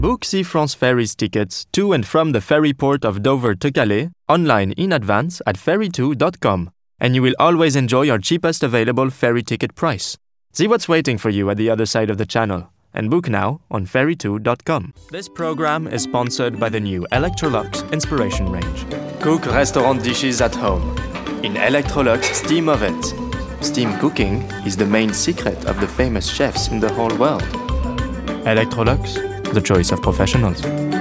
Book Sea France Ferries tickets to and from the ferry port of Dover to Calais online in advance at ferry2.com, and you will always enjoy our cheapest available ferry ticket price. See what's waiting for you at the other side of the channel, and book now on ferry2.com. This program is sponsored by the new Electrolux Inspiration Range. Cook restaurant dishes at home in Electrolux steam ovens. Steam cooking is the main secret of the famous chefs in the whole world. Electrolux, the choice of professionals.